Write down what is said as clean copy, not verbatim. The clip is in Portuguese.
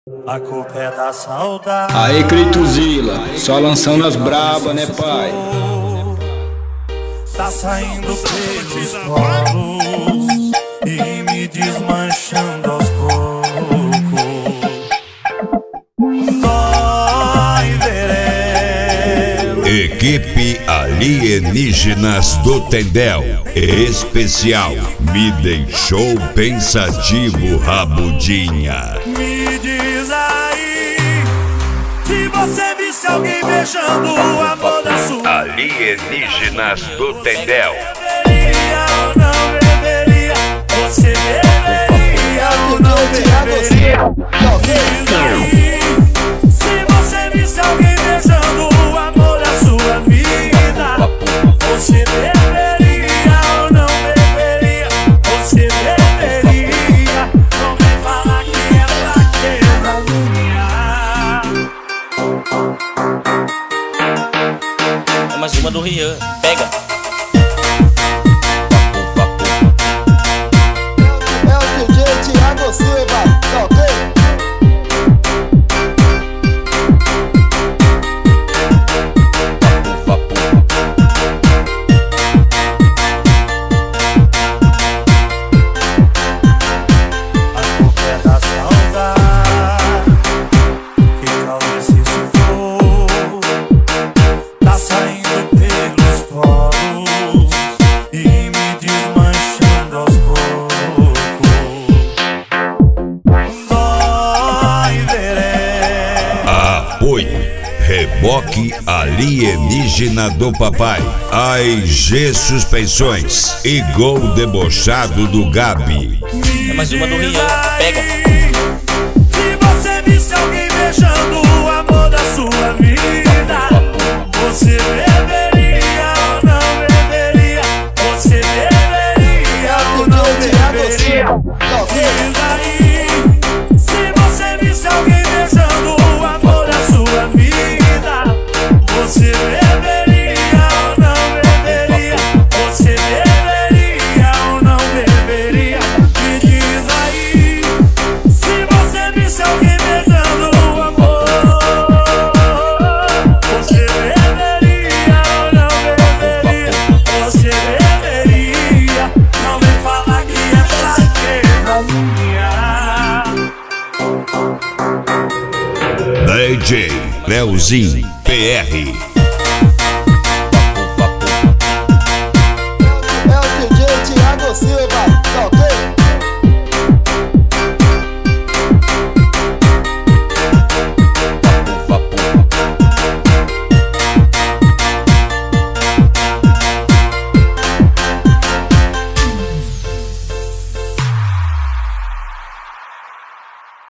A culpa é da saudade. Aí, Cleituzila, só lançando as braba, né, pai? Tá saindo pelos poros e me desmanchando aos poucos. Dói veremos. Equipe Alienígenas do Tendel. Especial. Me deixou pensativo, Rabudinha. Me diz aí, se você visse alguém beijando o amor da sua Alienígenas do Tendel. deveria ou não deveria? Você deveria ou não deveria? Diz aí, se você visse alguém beijando o amor da sua vida, você deveria ou não deveria? Você deveria. Não vem falar que é fraqueza minha. É mais uma do Rian, pega. É o DJ Thiago Silva, tá ok? A culpa é da saudade que causa esse sufoco. Tá saindo pelos poros e me desmanchando aos poucos. Dói veremos. Apoio. Reboque Alienígena do Papai. AIG Suspensões. E Gol Debochado do Gabi. É mais uma do Rian, pega. Se você visse alguém beijando o amor da sua vida, você deveria ou não deveria? Você deveria ou não deveria? Tá ok? Diz aí, se você visse alguém beijando o amor da sua vida, você deveria ou não deveria? Você deveria ou não deveria? Me diz aí, se você visse alguém beijando o amor, você deveria ou não deveria? Você deveria. Não vem falar que é fraqueza minha. DJ Leozinho PR.